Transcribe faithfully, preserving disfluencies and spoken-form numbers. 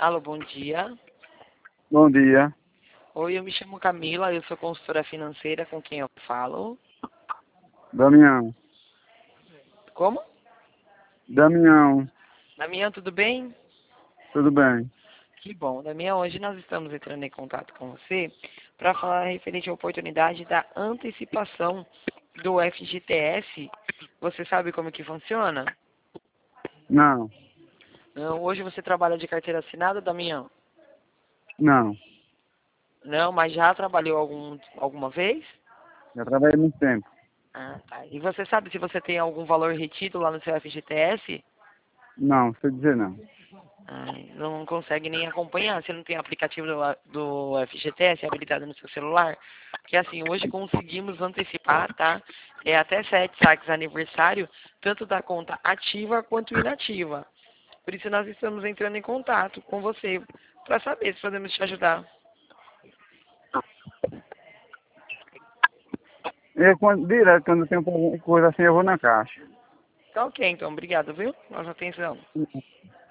Alô, bom dia. Bom dia, Oi, eu me chamo Camila, eu sou consultora financeira, com quem eu falo? Damião. Como? Damião, Damião, tudo bem? tudo bem? Que bom. Damião, hoje nós estamos entrando em contato com você para falar referente à oportunidade da antecipação do F G T S. Você sabe como que funciona? Não, Não, hoje você trabalha de carteira assinada, Damião? não. Não, mas já trabalhou algum, alguma vez? Já trabalhei muito tempo. Ah, tá. E você sabe se você tem algum valor retido lá no seu F G T S? Não, sei dizer não. Ai, não consegue nem acompanhar. Você não tem aplicativo do, do F G T S habilitado no seu celular? Porque assim, hoje conseguimos antecipar, tá? É até sete saques aniversário, tanto da conta ativa quanto inativa. Por isso nós estamos entrando em contato com você para saber se podemos te ajudar. Eu, quando, direto, quando tem alguma coisa assim, eu vou na caixa. Tá ok, então. Obrigado, viu? Nossa atenção.